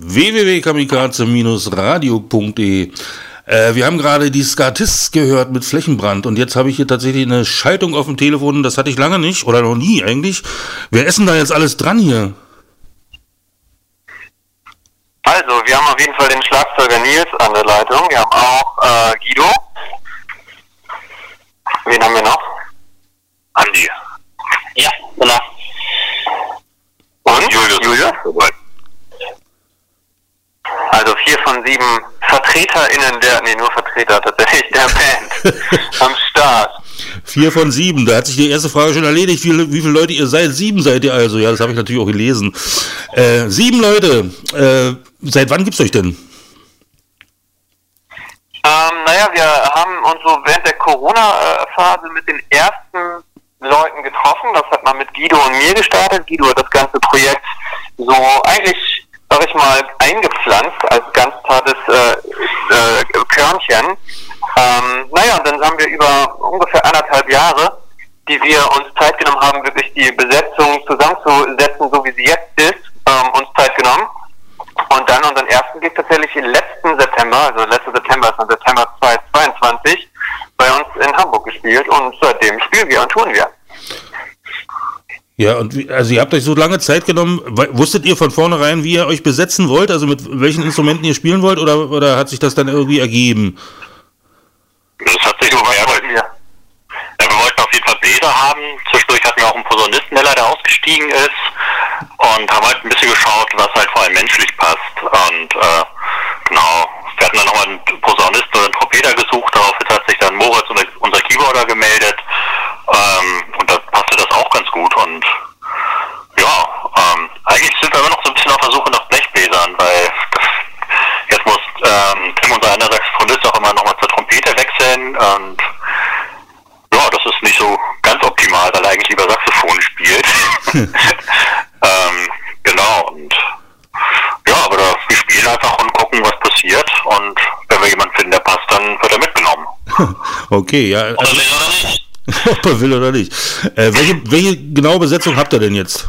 www.kamikaze-radio.de. Wir haben gerade die Skatists gehört mit Flächenbrand und jetzt habe ich hier tatsächlich eine Schaltung auf dem Telefon, das hatte ich lange nicht oder noch nie eigentlich. Wer ist denn da jetzt alles dran hier? Also, wir haben auf jeden Fall den Schlagzeuger Nils an der Leitung, wir haben auch Guido. Wen haben wir noch? Andi. Ja, genau. Und Julius? Also 4 von 7 VertreterInnen nur Vertreter tatsächlich der Band am Start. 4 von 7, da hat sich die erste Frage schon erledigt, wie viele Leute ihr seid. 7 seid ihr also, ja, das habe ich natürlich auch gelesen. 7 Leute, seit wann gibt's euch denn? Wir haben uns so während der Corona-Phase mit den ersten Leuten getroffen. Das hat man mit Guido und mir gestartet. Guido hat das ganze Projekt so eigentlich, sag ich mal, eingepflanzt als ganz zartes Körnchen. Und dann haben wir über ungefähr 1,5 Jahre, die wir uns Zeit genommen haben, wirklich die Besetzung zusammenzusetzen, so wie sie jetzt ist, uns Zeit genommen. Und dann unseren ersten Gig tatsächlich letzten September, also letzter September ist dann September 2022, bei uns in Hamburg gespielt und seitdem spielen wir und tun wir. Ja, und also ihr habt euch so lange Zeit genommen, wusstet ihr von vornherein, wie ihr euch besetzen wollt, also mit welchen Instrumenten ihr spielen wollt, oder hat sich das dann irgendwie ergeben? Das hat sich so ergeben. Ja, wir wollten auf jeden Fall Bläser haben, zwischendurch hatten wir auch einen Posaunisten, der leider ausgestiegen ist und haben halt ein bisschen geschaut, was halt vor allem menschlich passt und genau, wir hatten dann nochmal einen Posaunisten oder einen Trompeter gesucht, daraufhin hat sich dann Moritz, unser Keyboarder, gemeldet und da passte das auch ganz gut und ja, eigentlich sind wir immer noch so ein bisschen auf der Suche nach Blechbläsern, weil jetzt muss Tim, unser anderer Saxophonist, auch immer nochmal zur Trompete wechseln und ja, das ist nicht so ganz optimal, weil er eigentlich lieber Saxophon spielt. Genau, und ja, aber wir spielen einfach und gucken, was passiert und wenn wir jemanden finden, der passt, dann wird er mitgenommen. Okay, ja. Ob er will oder nicht. Ob er will oder nicht. Welche genaue Besetzung habt ihr denn jetzt?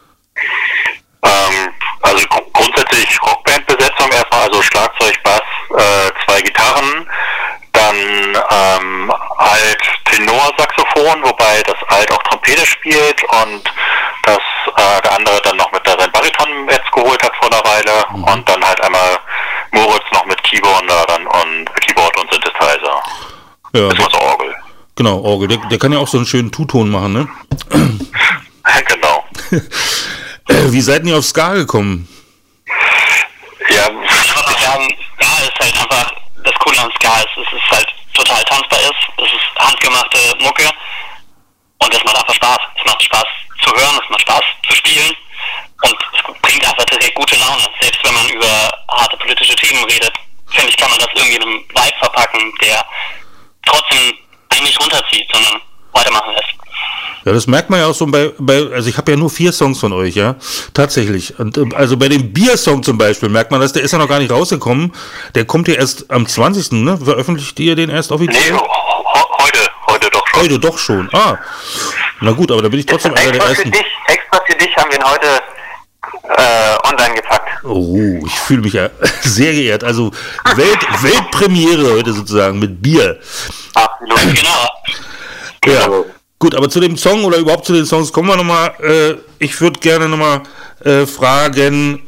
Also grundsätzlich Rockband-Besetzung erstmal, also Schlagzeug, Bass, 2 Gitarren, dann halt Tenorsaxophon, wobei das Alt auch Trompete spielt und das der andere dann noch mit sein Bariton jetzt geholt hat vor einer Weile und dann halt einmal Moritz noch mit Keyboard und Keyboard und Synthesizer. Ja, das war so Orgel. Genau, Orgel. Der kann ja auch so einen schönen Two-Ton machen, ne? Genau. Wie seid ihr auf Ska gekommen? Ja, ich würde sagen, Ska ist halt einfach das Coole an Ska ist, dass es halt total tanzbar ist. Es ist handgemachte Mucke und es macht einfach Spaß. Es macht Spaß zu hören, es macht Spaß zu spielen und es bringt einfach tatsächlich gute Laune. Selbst wenn man über harte politische Themen redet, finde ich, kann man das irgendwie in einem Vibe verpacken, der trotzdem einen nicht runterzieht, sondern weitermachen lässt. Ja, das merkt man ja auch so also ich habe ja nur 4 Songs von euch, ja, tatsächlich. Und also bei dem Bier-Song zum Beispiel merkt man, der ist ja noch gar nicht rausgekommen. Der kommt ja erst am 20., ne? Veröffentlicht ihr den erst offiziell? Nee, heute doch schon. Heute doch schon, na gut, aber da bin ich trotzdem einer der ersten. Extra für dich haben wir ihn heute online gepackt. Oh, ich fühle mich ja sehr geehrt. Also Weltpremiere heute sozusagen mit Bier. Absolut. Genau. Ja. Gut, aber zu dem Song oder überhaupt zu den Songs kommen wir nochmal. Ich würde gerne nochmal fragen,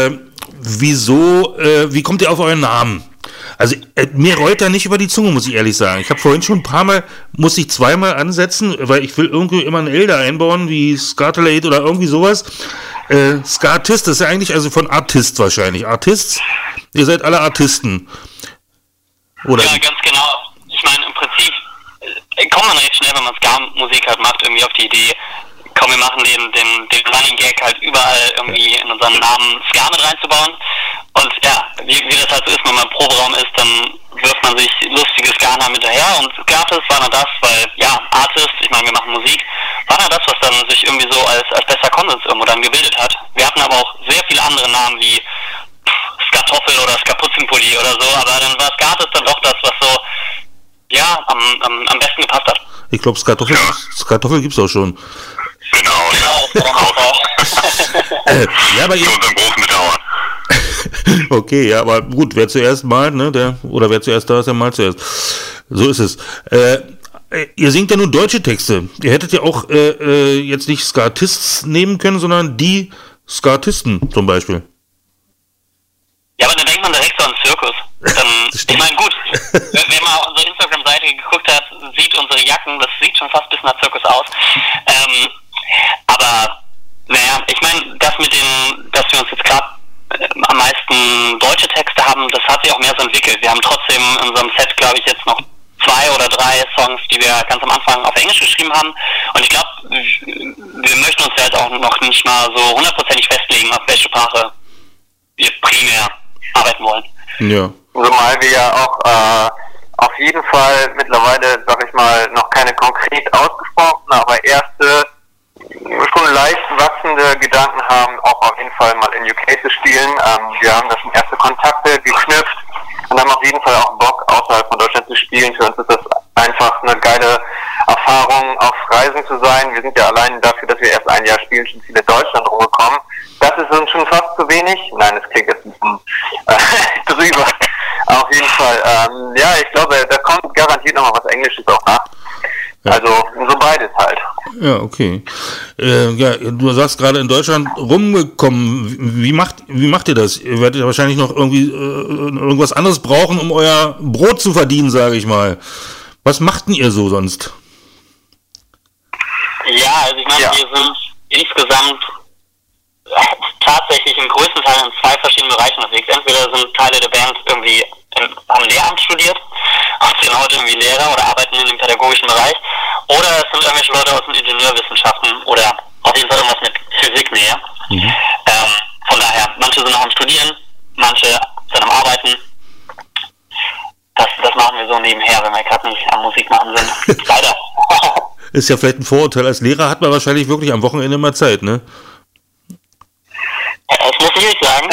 wie kommt ihr auf euren Namen? Also mir rollt da nicht über die Zunge, muss ich ehrlich sagen. Ich habe vorhin schon ein paar Mal, muss ich zweimal ansetzen, weil ich will irgendwie immer ein L da einbauen, wie Scartelate oder irgendwie sowas. Skatist, das ist ja eigentlich also von Artist wahrscheinlich. Artists, ihr seid alle Artisten. Oder? Ja, ganz genau. Ich meine, im Prinzip kommt man recht schnell, wenn man Ska-Musik halt macht, irgendwie auf die Idee, komm, wir machen den Running Gag halt überall irgendwie in unseren Namen Ska mit reinzubauen. Und ja, wie das halt so ist, wenn man im Proberaum ist, dann wirft man sich lustige Ska-Namen hinterher und Skatist war dann das, weil, ja, Artist, ich meine, wir machen Musik, war dann das, was dann sich irgendwie so als bester Konsens irgendwo dann gebildet hat. Wir hatten aber auch sehr viele andere Namen wie Skatoffel oder Skapuzzenpulli oder so, aber dann war Skatist dann doch das, was so, ja, am besten gepasst hat. Ich glaube, Skatoffel gibt's auch schon. Genau. Ja, bei ihr. Mit Dauern. Okay, ja, aber gut, wer zuerst malt, ne, oder wer zuerst da ist, der malt zuerst. So ist es. Ihr singt ja nun deutsche Texte. Ihr hättet ja auch jetzt nicht Skatists nehmen können, sondern die Skatisten zum Beispiel. Ja, aber dann denkt man direkt so an Zirkus. Ich meine, gut, wer mal auf unsere Instagram-Seite geguckt hat, sieht unsere Jacken, das sieht schon fast bis nach Zirkus aus. Aber, naja, ich meine, dass wir uns jetzt gerade am meisten deutsche Texte haben, das hat sich auch mehr so entwickelt. Wir haben trotzdem in unserem Set, glaube ich, jetzt noch 2 oder 3 Songs, die wir ganz am Anfang auf Englisch geschrieben haben. Und ich glaube, wir möchten uns ja jetzt auch noch nicht mal so 100%ig festlegen, auf welche Sprache wir primär arbeiten wollen. Ja. Zumal wir ja auch auf jeden Fall mittlerweile, sag ich mal, noch keine konkret ausgesprochenen, aber erste schon leicht wachsende Gedanken haben, auch auf jeden Fall mal in UK zu spielen. Wir haben da schon erste Kontakte geknüpft und haben auf jeden Fall auch Bock, außerhalb von Deutschland zu spielen. Für uns ist das einfach eine geile Erfahrung, auf Reisen zu sein. Wir sind ja allein dafür, dass wir erst ein Jahr spielen, schon viele Deutschland rumgekommen. Das ist uns schon fast zu wenig. Nein, das klingt jetzt ein bisschen drüber. Auf jeden Fall. Ja, ich glaube, da kommt garantiert noch mal was Englisches auch nach. Ja. Also so beides halt. Ja, okay. Ja, du sagst gerade in Deutschland rumgekommen. Wie macht ihr das? Ihr werdet ja wahrscheinlich noch irgendwie irgendwas anderes brauchen, um euer Brot zu verdienen, sage ich mal. Was macht denn ihr so sonst? Ja, also ich meine, wir sind insgesamt tatsächlich im größten Teil in 2 verschiedenen Bereichen unterwegs. Entweder sind Teile der Band irgendwie am Lehramt studiert, sind heute irgendwie Lehrer oder arbeiten in dem pädagogischen Bereich, oder es sind irgendwelche Leute aus den Ingenieurwissenschaften oder auf jeden Fall irgendwas mit Physik näher. Von daher, manche sind noch am Studieren, manche sind am Arbeiten. Das machen wir so nebenher, wenn wir gerade nicht am Musik machen sind. Leider. Ist ja vielleicht ein Vorurteil. Als Lehrer hat man wahrscheinlich wirklich am Wochenende mal Zeit, ne? Das muss ich nicht sagen.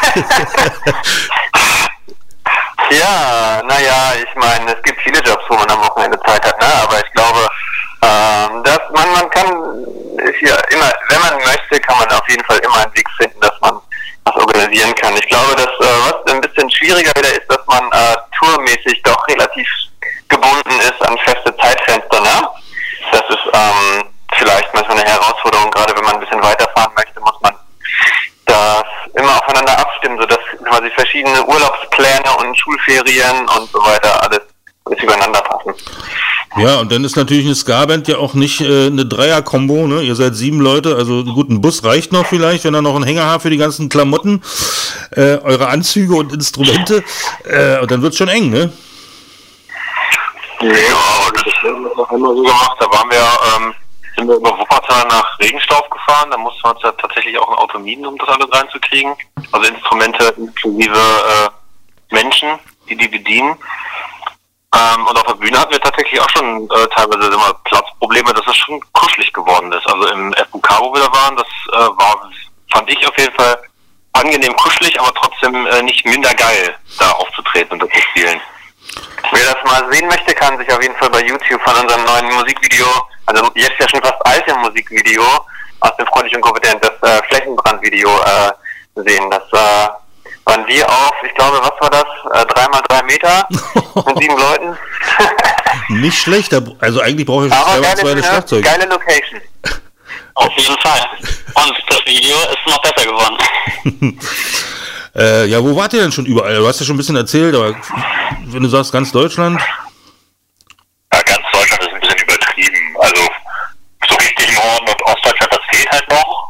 Ja, naja, ich meine, es gibt viele Jobs, wo man am Wochenende Zeit hat, ne? Aber ich glaube, dass man kann hier immer, wenn man möchte, kann man auf jeden Fall immer einen Weg finden, dass man was organisieren kann. Ich glaube, dass was ein bisschen schwieriger wieder ist, dass man tourmäßig doch relativ gebunden ist an feste Zeitfenster, ne? Das ist vielleicht manchmal eine Herausforderung, gerade wenn man ein bisschen weiterfahren möchte, muss man das immer aufeinander abstimmen, sodass quasi verschiedene Urlaubspläne und Schulferien und so weiter alles übereinander passen. Ja, und dann ist natürlich eine Ska-Band ja auch nicht eine Dreier-Kombo, ne? Ihr seid 7 Leute, also gut, ein Bus reicht noch vielleicht, wenn ihr noch einen Hänger habt für die ganzen Klamotten, eure Anzüge und Instrumente, und dann wird's schon eng, ne? Ja, das haben wir noch einmal so gemacht, da waren wir, sind wir über Wuppertal nach Regenstauf gefahren, da mussten wir uns ja tatsächlich auch ein Auto mieten, um das alles reinzukriegen, also Instrumente inklusive Menschen, die bedienen. Und auf der Bühne hatten wir tatsächlich auch schon teilweise immer Platzprobleme, dass es schon kuschelig geworden ist. Also im FUK, wo wir da waren, das fand ich auf jeden Fall angenehm kuschelig, aber trotzdem nicht minder geil, da aufzutreten und das zu spielen. Wer das mal sehen möchte, kann sich auf jeden Fall bei YouTube von unserem neuen Musikvideo, also jetzt ja schon fast alte Musikvideo aus dem Freundlich und Kompetent, das Flächenbrandvideo sehen. Das waren wir auf, ich glaube, was war das? 3x3 Meter mit 7 Leuten. Nicht schlecht, also eigentlich brauche ich aber ein zweites Schlagzeug. Geile Location. Auf jeden Fall. Und das Video ist noch besser geworden. Ja, wo wart ihr denn schon überall? Du hast ja schon ein bisschen erzählt, aber wenn du sagst ganz Deutschland? Ja, ganz Deutschland ist ein bisschen übertrieben. Also so richtig Norden- und Ostdeutschland, das fehlt halt noch.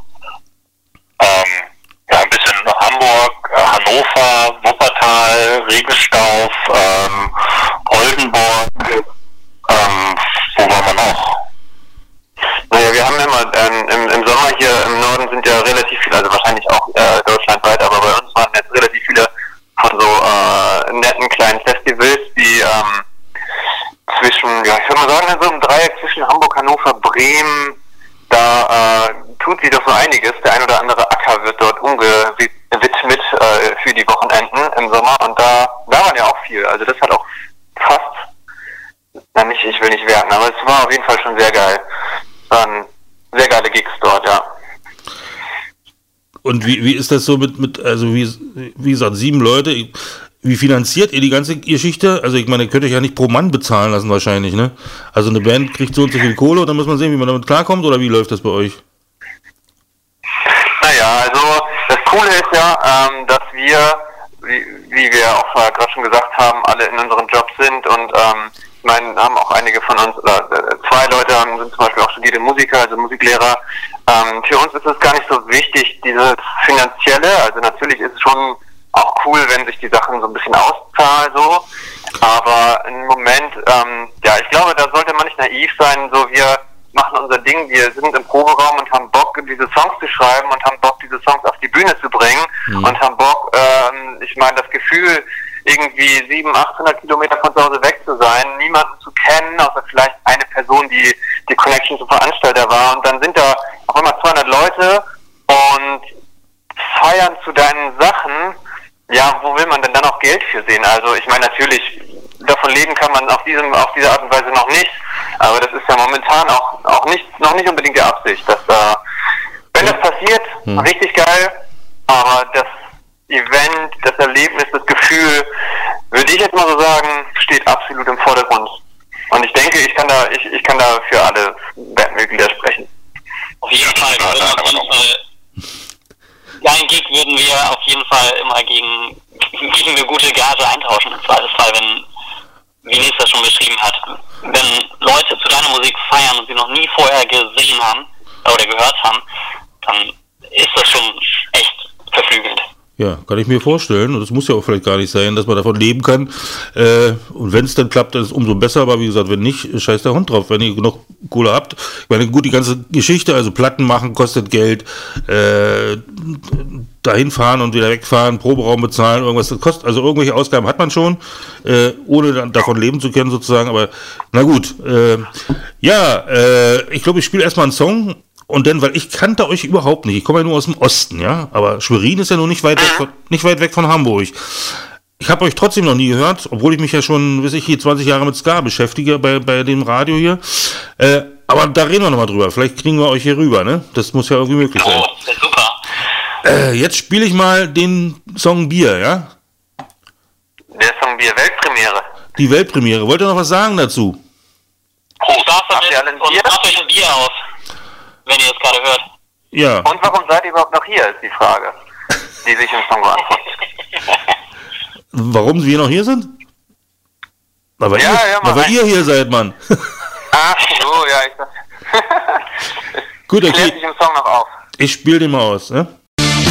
Ja, ein bisschen Hamburg, Hannover, Wuppertal, Regenstauf, Oldenburg, wo waren wir noch? Naja, wir haben immer im Sommer hier im Norden sind ja relativ viele, also wahrscheinlich auch deutschlandweit, aber bei uns waren jetzt relativ viele von so netten kleinen Festivals, die zwischen, ja, ich würde mal sagen, so im Dreieck zwischen Hamburg, Hannover, Bremen, da tut sich doch so einiges. Der ein oder andere Acker wird dort umgewidmet für die Wochenenden im Sommer und da waren ja auch viel. Also das hat auch fast, ich will nicht werten, aber es war auf jeden Fall schon sehr geil. Es waren sehr geile Gigs dort, ja. Und wie ist das so also wie gesagt, 7 Leute, wie finanziert ihr die ganze Geschichte? Also ich meine, ihr könnt euch ja nicht pro Mann bezahlen lassen wahrscheinlich, ne? Also eine Band kriegt so und so viel Kohle und dann muss man sehen, wie man damit klarkommt, oder wie läuft das bei euch? Naja, also das Coole ist ja, dass wir, wie wir auch gerade schon gesagt haben, alle in unseren Jobs sind und ich meine, haben auch einige von uns, oder 2 Leute sind zum Beispiel auch studierte Musiker, also Musiklehrer. Für uns ist es gar nicht so wichtig, diese finanzielle, also natürlich ist es schon auch cool, wenn sich die Sachen so ein bisschen auszahlen, so. Aber im Moment, ja, ich glaube, da sollte man nicht naiv sein, so wir machen unser Ding, wir sind im Proberaum und haben Bock, diese Songs zu schreiben und haben Bock, diese Songs auf die Bühne zu bringen und haben Bock, ich meine, das Gefühl, irgendwie 700-800 Kilometer von zu Hause weg zu sein, niemanden zu kennen, außer vielleicht eine Person, die Connection zum Veranstalter war, und dann sind da auf einmal 200 Leute und feiern zu deinen Sachen. Ja, wo will man denn dann auch Geld für sehen? Also ich meine, natürlich, davon leben kann man auf diese Art und Weise noch nicht, aber das ist ja momentan auch noch nicht unbedingt die Absicht. Dass, wenn das passiert, richtig geil, aber das Event, das Erlebnis, das Gefühl, würde ich jetzt mal so sagen, steht absolut im Vordergrund. Und ich denke, ich kann da für alle Bandmitglieder sprechen. Auf jeden Fall. Ein Gig würden wir auf jeden Fall immer gegen eine gute Gage eintauschen. Im Zweifelsfall, wie Nils das schon beschrieben hat, wenn Leute zu deiner Musik feiern und sie noch nie vorher gesehen haben oder gehört haben, dann ist das schon echt verflügelnd. Ja, kann ich mir vorstellen. Und das muss ja auch vielleicht gar nicht sein, dass man davon leben kann. Und wenn es dann klappt, dann ist es umso besser. Aber wie gesagt, wenn nicht, scheiß der Hund drauf. Wenn ihr genug Kohle habt. Ich meine, gut, die ganze Geschichte, also Platten machen, kostet Geld. Dahin fahren und wieder wegfahren, Proberaum bezahlen, irgendwas. Das kostet, also irgendwelche Ausgaben hat man schon, ohne dann davon leben zu können sozusagen. Aber na gut. Ich glaube, ich spiele erstmal einen Song. Und dann, weil ich kannte euch überhaupt nicht. Ich komme ja nur aus dem Osten, ja. Aber Schwerin ist ja nur nicht weit weg von Hamburg. Ich habe euch trotzdem noch nie gehört, obwohl ich mich ja schon, 20 Jahre mit Ska beschäftige bei dem Radio hier. Aber da reden wir nochmal drüber. Vielleicht kriegen wir euch hier rüber, ne? Das muss ja irgendwie möglich sein. Oh, das ist super. Jetzt spiele ich mal den Song Bier, ja? Der Song Bier, Weltpremiere. Die Weltpremiere. Wollt ihr noch was sagen dazu? Habt ihr alle ein Bier? Macht euch ein Bier auf, wenn ihr es gerade hört. Ja. Und warum seid ihr überhaupt noch hier, ist die Frage, die sich im Song beantwortet. Warum wir noch hier sind? Weil ihr hier seid, Mann. Ach so, ja, ich dachte. Gut, okay. Klärt sich im Song noch auf. Ich spiele den mal aus, ne?